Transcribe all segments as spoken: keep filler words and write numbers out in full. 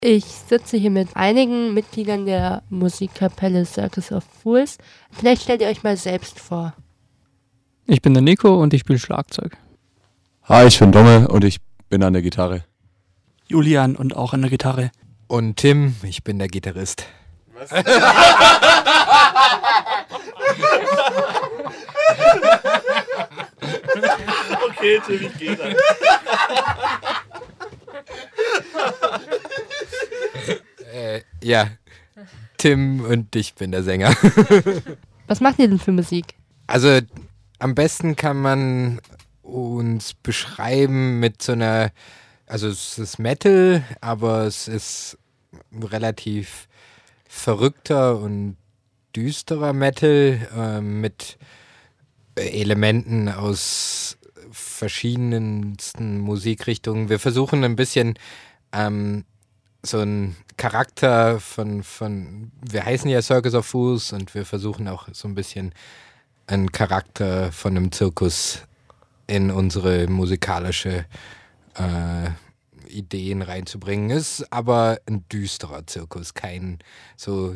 Ich sitze hier mit einigen Mitgliedern der Musikkapelle Circus of Fools. Vielleicht stellt ihr euch mal selbst vor. Ich bin der Nico und ich spiele Schlagzeug. Hi, ich bin Domme und ich bin an der Gitarre. Julian und auch an der Gitarre. Und Tim, ich bin der Gitarrist. Was? Okay, Tim, ich gehe dann. äh, ja, Tim und ich bin der Sänger. Was macht ihr denn für Musik? Also am besten kann man uns beschreiben mit so einer, also es ist Metal, aber es ist relativ verrückter und düsterer Metal äh, mit Elementen aus verschiedensten Musikrichtungen. Wir versuchen ein bisschen ähm, so einen Charakter von, von, wir heißen ja Circus of Fools und wir versuchen auch so ein bisschen einen Charakter von einem Zirkus in unsere musikalische äh, Ideen reinzubringen. Ist aber ein düsterer Zirkus, kein so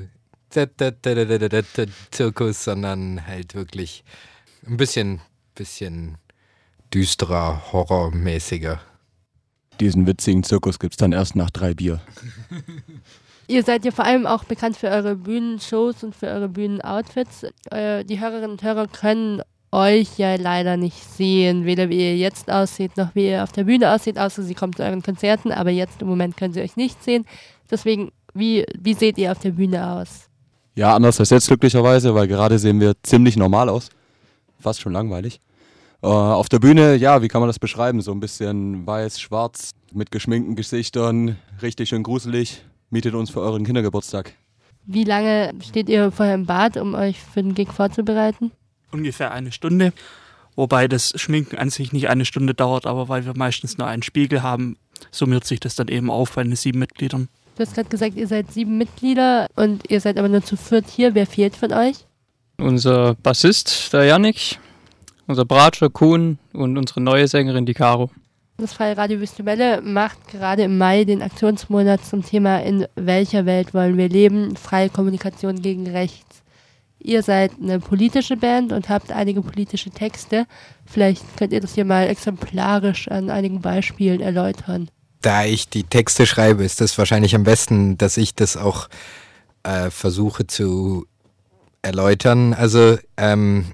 Zirkus, sondern halt wirklich ein bisschen, bisschen düsterer, horrormäßiger. Diesen witzigen Zirkus gibt's dann erst nach drei Bier. Ihr seid ja vor allem auch bekannt für eure Bühnenshows und für eure Bühnenoutfits. Äh, die Hörerinnen und Hörer können euch ja leider nicht sehen, weder wie ihr jetzt aussieht, noch wie ihr auf der Bühne aussieht, außer sie kommt zu euren Konzerten, aber jetzt im Moment können sie euch nicht sehen. Deswegen, wie, wie seht ihr auf der Bühne aus? Ja, anders als jetzt glücklicherweise, weil gerade sehen wir ziemlich normal aus. Fast schon langweilig. Äh, auf der Bühne, ja, wie kann man das beschreiben? So ein bisschen weiß, schwarz, mit geschminkten Gesichtern, richtig schön gruselig. Mietet uns für euren Kindergeburtstag. Wie lange steht ihr vorher im Bad, um euch für den Gig vorzubereiten? Ungefähr eine Stunde, wobei das Schminken an sich nicht eine Stunde dauert, aber weil wir meistens nur einen Spiegel haben, summiert sich das dann eben auf bei den sieben Mitgliedern. Du hast gerade gesagt, ihr seid sieben Mitglieder und ihr seid aber nur zu viert hier. Wer fehlt von euch? Unser Bassist, der Jannik, unser Bratscher Kuhn und unsere neue Sängerin, die Caro. Das Freie Radio Wüste Welle macht gerade im Mai den Aktionsmonat zum Thema In welcher Welt wollen wir leben? Freie Kommunikation gegen Rechts. Ihr seid eine politische Band und habt einige politische Texte. Vielleicht könnt ihr das hier mal exemplarisch an einigen Beispielen erläutern. Da ich die Texte schreibe, ist das wahrscheinlich am besten, dass ich das auch äh, versuche zu erläutern. Also ähm,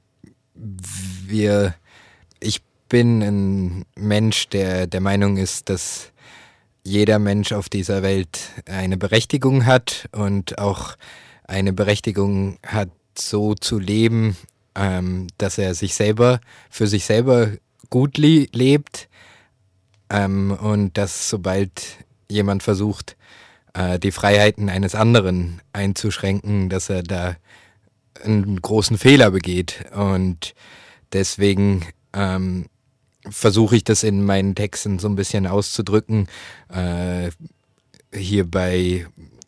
wir, ich bin ein Mensch, der der Meinung ist, dass jeder Mensch auf dieser Welt eine Berechtigung hat und auch eine Berechtigung hat, so zu leben, ähm, dass er sich selber, für sich selber gut le- lebt ähm, und dass sobald jemand versucht, äh, die Freiheiten eines anderen einzuschränken, dass er da einen großen Fehler begeht. Und deswegen ähm, versuche ich das in meinen Texten so ein bisschen auszudrücken. Äh, hierbei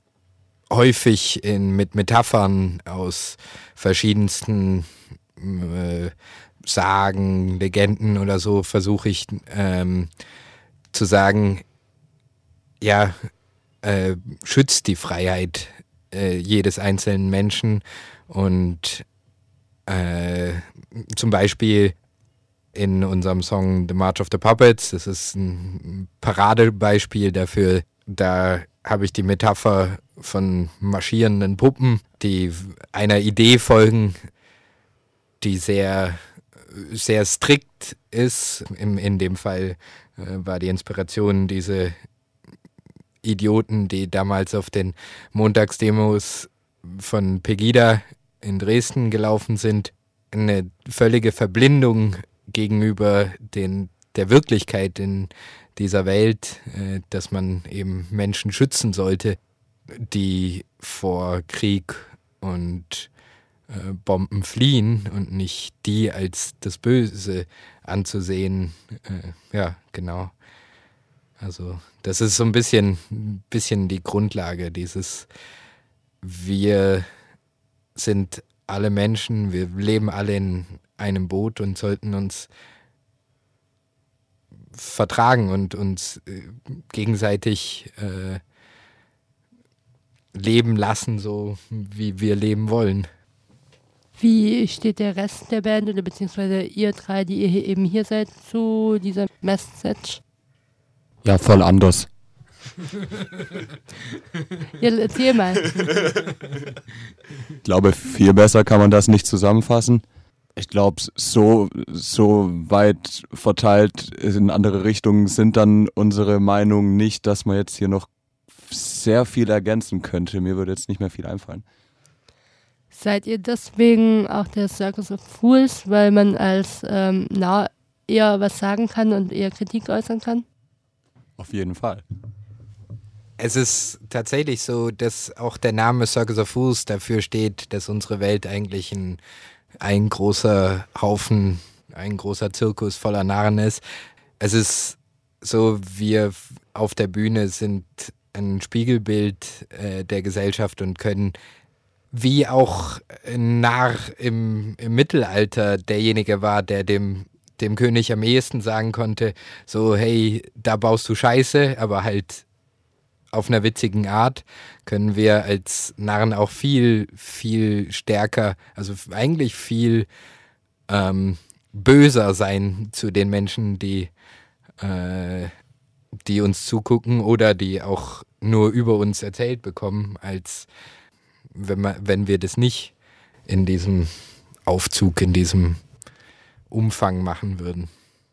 häufig in, mit Metaphern aus verschiedensten äh, Sagen, Legenden oder so versuche ich ähm, zu sagen, ja, äh, schützt die Freiheit äh, jedes einzelnen Menschen und äh, zum Beispiel in unserem Song The March of the Puppets, das ist ein Paradebeispiel dafür, da habe ich die Metapher von marschierenden Puppen, die einer Idee folgen, die sehr, sehr strikt ist. In, in dem Fall äh, war die Inspiration diese Idioten, die damals auf den Montagsdemos von Pegida in Dresden gelaufen sind. Eine völlige Verblindung gegenüber den, der Wirklichkeit in dieser Welt, äh, dass man eben Menschen schützen sollte, die vor Krieg und äh, Bomben fliehen und nicht die als das Böse anzusehen. Äh, ja, genau. Also das ist so ein bisschen, ein bisschen die Grundlage dieses, wir sind alle Menschen, wir leben alle in einem Boot und sollten uns vertragen und uns äh, gegenseitig äh, leben lassen, so wie wir leben wollen. Wie steht der Rest der Band oder beziehungsweise ihr drei, die ihr hier eben hier seid, zu dieser Message? Ja, voll anders. Ja, erzähl mal. Ich glaube, viel besser kann man das nicht zusammenfassen. Ich glaube, so, so weit verteilt in andere Richtungen sind dann unsere Meinungen nicht, dass man jetzt hier noch sehr viel ergänzen könnte. Mir würde jetzt nicht mehr viel einfallen. Seid ihr deswegen auch der Circus of Fools, weil man als ähm, na, eher was sagen kann und eher Kritik äußern kann? Auf jeden Fall. Es ist tatsächlich so, dass auch der Name Circus of Fools dafür steht, dass unsere Welt eigentlich ein, ein großer Haufen, ein großer Zirkus voller Narren ist. Es ist so, wir auf der Bühne sind ein Spiegelbild äh, der Gesellschaft und können, wie auch ein Narr im, im Mittelalter derjenige war, der dem, dem König am ehesten sagen konnte, so hey, da baust du Scheiße, aber halt auf einer witzigen Art, können wir als Narren auch viel, viel stärker, also eigentlich viel ähm, böser sein zu den Menschen, die, äh, die uns zugucken oder die auch nur über uns erzählt bekommen, als wenn, man, wenn wir das nicht in diesem Aufzug, in diesem Umfang machen würden.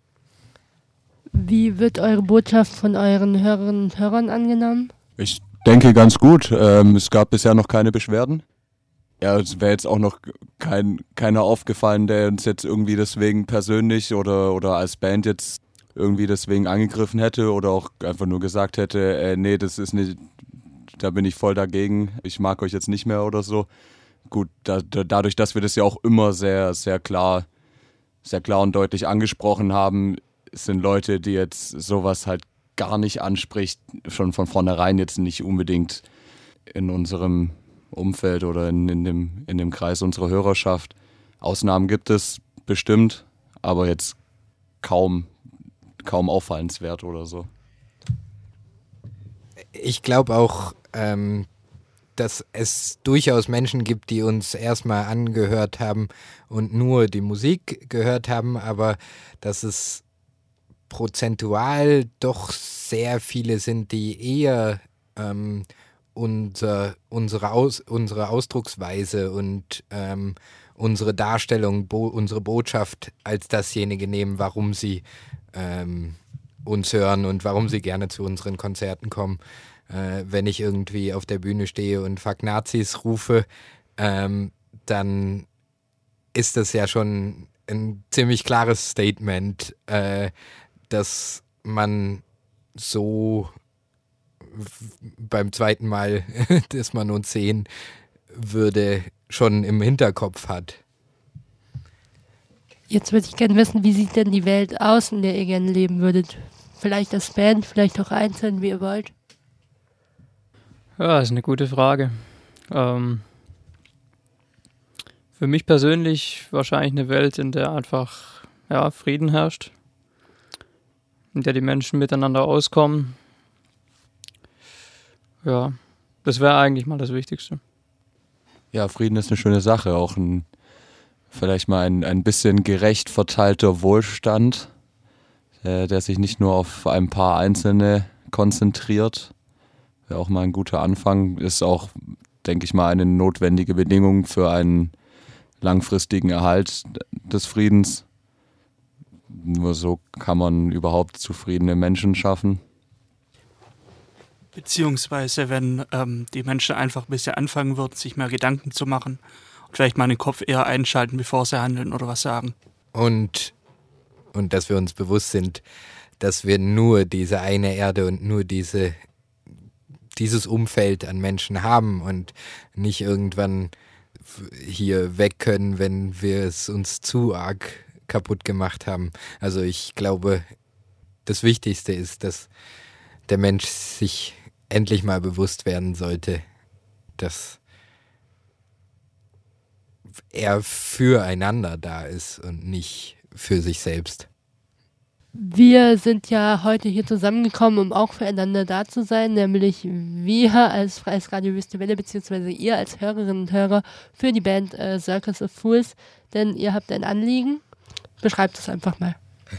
Wie wird eure Botschaft von euren Hörerinnen und Hörern angenommen? Ich denke ganz gut. Ähm, es gab bisher noch keine Beschwerden. Ja, es wäre jetzt auch noch kein, keiner aufgefallen, der uns jetzt irgendwie deswegen persönlich oder, oder als Band jetzt irgendwie deswegen angegriffen hätte oder auch einfach nur gesagt hätte, äh, nee, das ist nicht, da bin ich voll dagegen, ich mag euch jetzt nicht mehr oder so. Gut, da, da, dadurch, dass wir das ja auch immer sehr, sehr klar, sehr klar und deutlich angesprochen haben, sind Leute, die jetzt sowas halt gar nicht anspricht, schon von vornherein jetzt nicht unbedingt in unserem Umfeld oder in, in, dem, in dem Kreis unserer Hörerschaft. Ausnahmen gibt es bestimmt, aber jetzt kaum, kaum auffallenswert oder so. Ich glaube auch, ähm, dass es durchaus Menschen gibt, die uns erstmal angehört haben und nur die Musik gehört haben, aber dass es prozentual doch sehr viele sind, die eher ähm, unser, unsere, Aus, unsere Ausdrucksweise und ähm, unsere Darstellung, bo, unsere Botschaft als dasjenige nehmen, warum sie ähm, uns hören und warum sie gerne zu unseren Konzerten kommen. Äh, wenn ich irgendwie auf der Bühne stehe und Fuck Nazis rufe, ähm, dann ist das ja schon ein ziemlich klares Statement, äh, dass man so beim zweiten Mal, dass man uns sehen würde, schon im Hinterkopf hat. Jetzt würde ich gerne wissen, wie sieht denn die Welt aus, in der ihr gerne leben würdet? Vielleicht als Band, vielleicht auch einzeln, wie ihr wollt? Ja, das ist eine gute Frage. Ähm, für mich persönlich wahrscheinlich eine Welt, in der einfach ja, Frieden herrscht, in der die Menschen miteinander auskommen. Ja, das wäre eigentlich mal das Wichtigste. Ja, Frieden ist eine schöne Sache, auch ein, vielleicht mal ein, ein bisschen gerecht verteilter Wohlstand, äh, der sich nicht nur auf ein paar Einzelne konzentriert. Wäre auch mal ein guter Anfang, ist auch, denke ich mal, eine notwendige Bedingung für einen langfristigen Erhalt des Friedens. Nur so kann man überhaupt zufriedene Menschen schaffen. Beziehungsweise, wenn ähm, die Menschen einfach ein bisschen anfangen würden, sich mehr Gedanken zu machen und vielleicht mal den Kopf eher einschalten, bevor sie handeln oder was sagen. Und, und dass wir uns bewusst sind, dass wir nur diese eine Erde und nur diese, dieses Umfeld an Menschen haben und nicht irgendwann hier weg können, wenn wir es uns zu arg kaputt gemacht haben. Also ich glaube, das Wichtigste ist, dass der Mensch sich endlich mal bewusst werden sollte, dass er füreinander da ist und nicht für sich selbst. Wir sind ja heute hier zusammengekommen, um auch füreinander da zu sein, nämlich wir als Freies Radio Wüste Welle, beziehungsweise ihr als Hörerinnen und Hörer für die Band äh, Circus of Fools, denn ihr habt ein Anliegen. Beschreibt es einfach mal.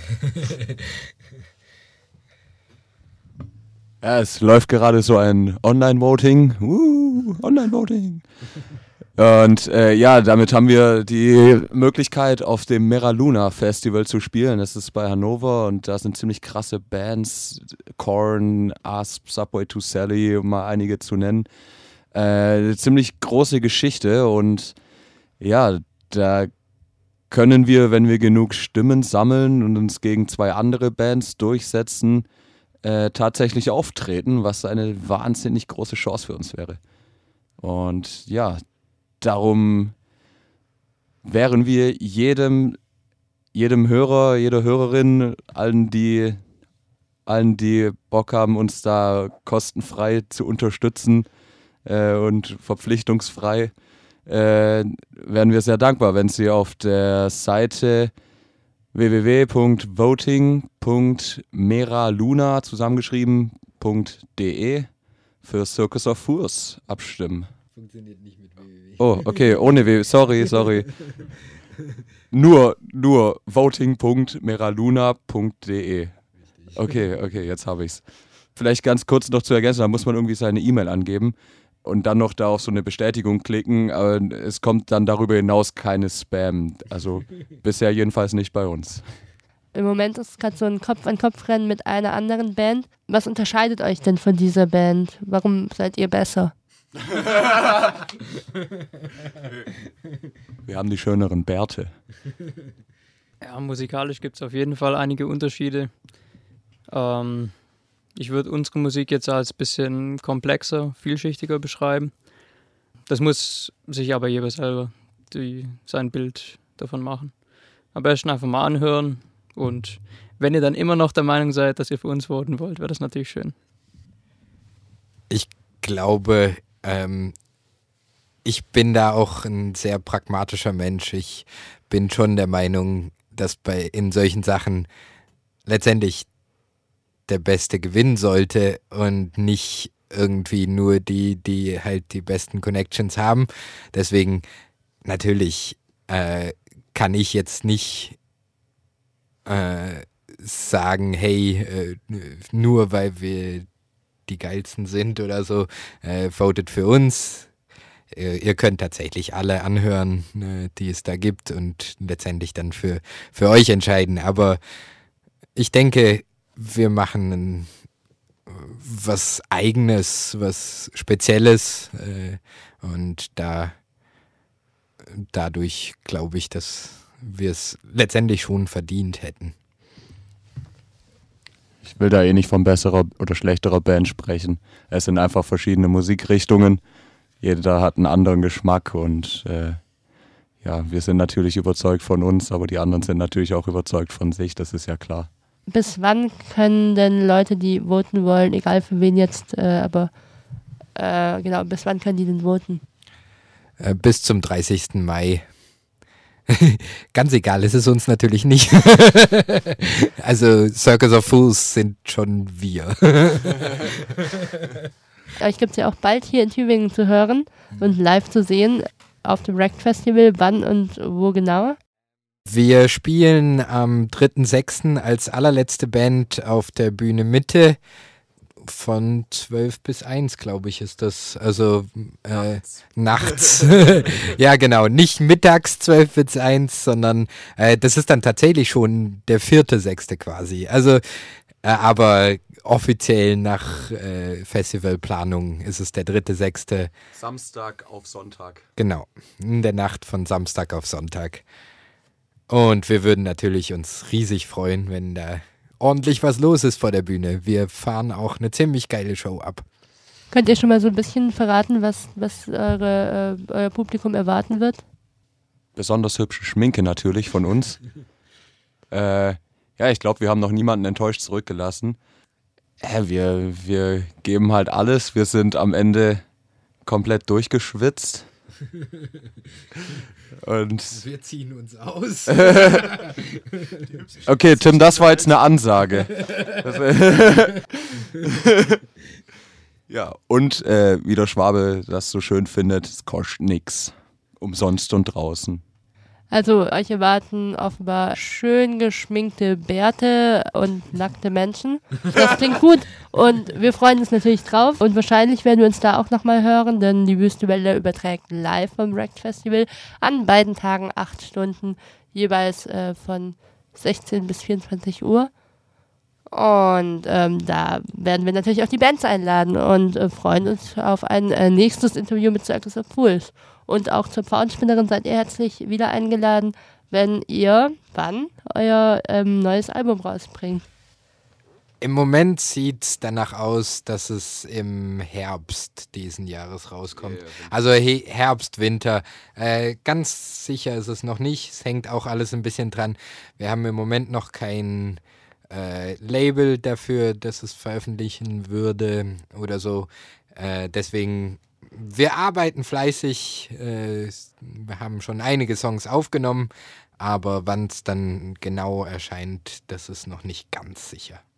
Ja, es läuft gerade so ein Online-Voting. Uh, Online-Voting. Und äh, ja, damit haben wir die Möglichkeit, auf dem Mera Luna Festival zu spielen. Das ist bei Hannover und da sind ziemlich krasse Bands. Korn, Asp, Subway to Sally, um mal einige zu nennen. Äh, eine ziemlich große Geschichte und ja, da können wir, wenn wir genug Stimmen sammeln und uns gegen zwei andere Bands durchsetzen, äh, tatsächlich auftreten, was eine wahnsinnig große Chance für uns wäre. Und ja, darum wären wir jedem, jedem Hörer, jeder Hörerin, allen die, allen, die Bock haben, uns da kostenfrei zu unterstützen äh, und verpflichtungsfrei, äh, wären wir sehr dankbar, wenn Sie auf der Seite w w w punkt voting punkt meraluna zusammengeschrieben.de für Circus of Fools abstimmen. Funktioniert nicht mit w w w. Oh, okay, ohne W, sorry, sorry. Nur, nur voting punkt meraluna punkt de. Okay, okay, jetzt habe ich's. Vielleicht ganz kurz noch zu ergänzen, da muss man irgendwie seine E-Mail angeben und dann noch da auf so eine Bestätigung klicken, aber es kommt dann darüber hinaus keine Spam. Also bisher jedenfalls nicht bei uns. Im Moment ist es gerade so ein Kopf-an-Kopf-Rennen mit einer anderen Band. Was unterscheidet euch denn von dieser Band? Warum seid ihr besser? Wir haben die schöneren Bärte. Ja, musikalisch gibt es auf jeden Fall einige Unterschiede. Ähm, ich würde unsere Musik jetzt als ein bisschen komplexer, vielschichtiger beschreiben. Das muss sich aber jeder selber die, sein Bild davon machen. Am besten einfach mal anhören und wenn ihr dann immer noch der Meinung seid, dass ihr für uns voten wollt, wäre das natürlich schön. Ich glaube, ähm, ich bin da auch ein sehr pragmatischer Mensch. Ich bin schon der Meinung, dass bei in solchen Sachen letztendlich der Beste gewinnen sollte und nicht irgendwie nur die, die halt die besten Connections haben. Deswegen natürlich äh, kann ich jetzt nicht äh, sagen, hey, äh, nur weil wir die geilsten sind oder so, äh, votet für uns. Äh, ihr könnt tatsächlich alle anhören, äh, die es da gibt und letztendlich dann für, für euch entscheiden. Aber ich denke, wir machen ein, was Eigenes, was Spezielles äh, und da dadurch glaube ich, dass wir es letztendlich schon verdient hätten. Ich will da eh nicht von besserer oder schlechterer Band sprechen. Es sind einfach verschiedene Musikrichtungen. Jeder hat einen anderen Geschmack und äh, ja, wir sind natürlich überzeugt von uns, aber die anderen sind natürlich auch überzeugt von sich, das ist ja klar. Bis wann können denn Leute, die voten wollen, egal für wen jetzt, äh, aber äh, genau, bis wann können die denn voten? Äh, bis zum dreißigsten Mai. Ganz egal, ist es uns natürlich nicht. Also Circus of Fools sind schon wir. Euch gibt es ja auch bald hier in Tübingen zu hören und live zu sehen auf dem Wrecked Festival. Wann und wo genau? Wir spielen am dritten sechsten als allerletzte Band auf der Bühne Mitte. Von zwölf bis eins, glaube ich, ist das. Also äh, nachts. Ja, genau. Nicht mittags zwölf bis eins, sondern äh, das ist dann tatsächlich schon der vierte sechste quasi. Also, äh, aber offiziell nach äh, Festivalplanung ist es der dritte sechste. Samstag auf Sonntag. Genau. In der Nacht von Samstag auf Sonntag. Und wir würden natürlich uns riesig freuen, wenn da ordentlich was los ist vor der Bühne. Wir fahren auch eine ziemlich geile Show ab. Könnt ihr schon mal so ein bisschen verraten, was, was eure, äh, euer Publikum erwarten wird? Besonders hübsche Schminke natürlich von uns. äh, ja, ich glaube, wir haben noch niemanden enttäuscht zurückgelassen. Äh, wir, wir geben halt alles. Wir sind am Ende komplett durchgeschwitzt. Und Wir ziehen uns aus. okay, Tim, das war jetzt eine Ansage. Das, äh, ja, und äh, wie der Schwabe das so schön findet, es kostet nix. Umsonst und draußen. Also euch erwarten offenbar schön geschminkte Bärte und nackte Menschen. Das klingt gut und wir freuen uns natürlich drauf. Und wahrscheinlich werden wir uns da auch nochmal hören, denn die Wüste Welle überträgt live vom Wrecked Festival an beiden Tagen acht Stunden, jeweils äh, von sechzehn bis vierundzwanzig Uhr. Und ähm, da werden wir natürlich auch die Bands einladen und äh, freuen uns auf ein äh, nächstes Interview mit Circus of Fools. Und auch zur Pfauenspinnerin seid ihr herzlich wieder eingeladen, wenn ihr, wann, euer ähm, neues Album rausbringt. Im Moment sieht es danach aus, dass es im Herbst diesen Jahres rauskommt. Ja, ja, also He- Herbst, Winter. Äh, ganz sicher ist es noch nicht. Es hängt auch alles ein bisschen dran. Wir haben im Moment noch kein äh, Label dafür, dass es veröffentlichen würde oder so. Äh, deswegen... Wir arbeiten fleißig, äh, wir haben schon einige Songs aufgenommen, aber wann es dann genau erscheint, das ist noch nicht ganz sicher.